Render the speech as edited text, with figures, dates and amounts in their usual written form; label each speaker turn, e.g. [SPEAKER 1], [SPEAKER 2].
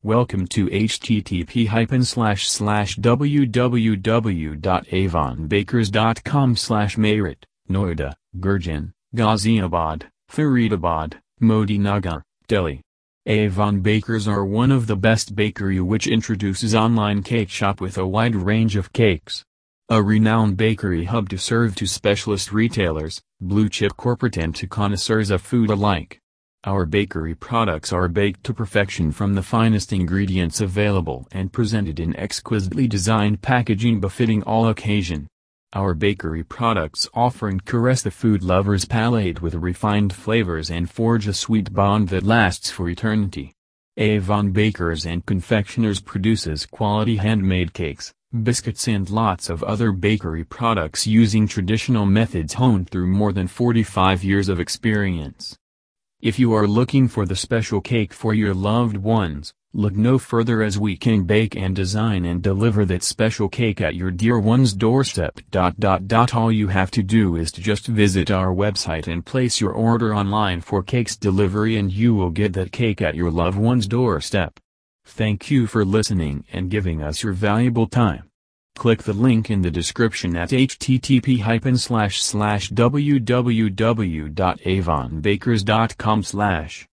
[SPEAKER 1] Welcome to http://www.avonbakers.com/Meerut, Noida, Gurgaon, Ghaziabad, Faridabad, Modinagar, Delhi. Avon Bakers are one of the best bakery which introduces online cake shop with a wide range of cakes. A renowned bakery hub to serve to specialist retailers, blue-chip corporate and to connoisseurs of food alike. Our bakery products are baked to perfection from the finest ingredients available and presented in exquisitely designed packaging befitting all occasion. Our bakery products offer and caress the food lover's palate with refined flavors and forge a sweet bond that lasts for eternity. Avon Bakers and Confectioners produces quality handmade cakes, biscuits and lots of other bakery products using traditional methods honed through more than 45 years of experience. If you are looking for the special cake for your loved ones, look no further as we can bake and design and deliver that special cake at your dear one's doorstep. All you have to do is to just visit our website and place your order online for cakes delivery and you will get that cake at your loved one's doorstep. Thank you for listening and giving us your valuable time. Click the link in the description at http://www.avonbakers.com/